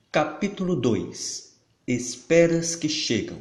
Capítulo 2. Esperas que chegam.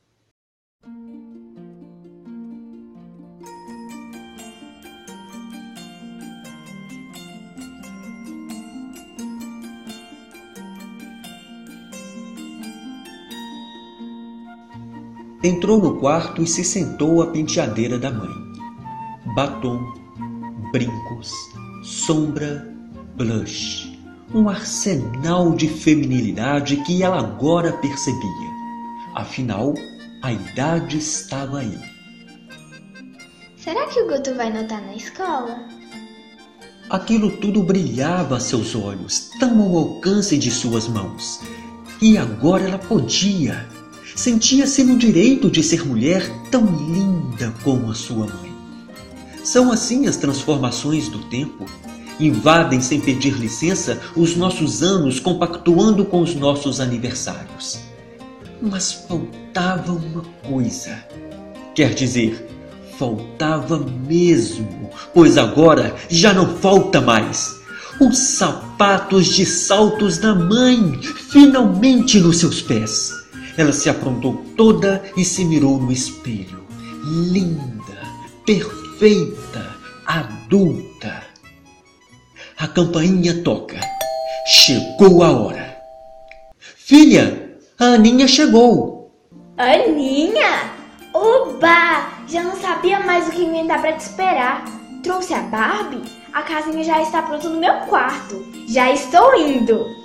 Entrou no quarto e se sentou à penteadeira da mãe. Batom, brincos, sombra, blush. Um arsenal de feminilidade que ela agora percebia. Afinal, a idade estava aí. Será que o Guto vai notar na escola? Aquilo tudo brilhava a seus olhos, tão ao alcance de suas mãos. E agora ela podia. Sentia-se no direito de ser mulher tão linda como a sua mãe. São assim as transformações do tempo. Invadem sem pedir licença os nossos anos, compactuando com os nossos aniversários. Mas faltava uma coisa. Quer dizer, faltava mesmo, pois agora já não falta mais. Os sapatos de saltos da mãe, finalmente nos seus pés. Ela se aprontou toda e se mirou no espelho. Linda, perfeita, adulta. A campainha toca. Chegou a hora. Filha, a Aninha chegou. Aninha? Oba! Já não sabia mais o que inventar para te esperar. Trouxe a Barbie? A casinha já está pronta no meu quarto. Já estou indo.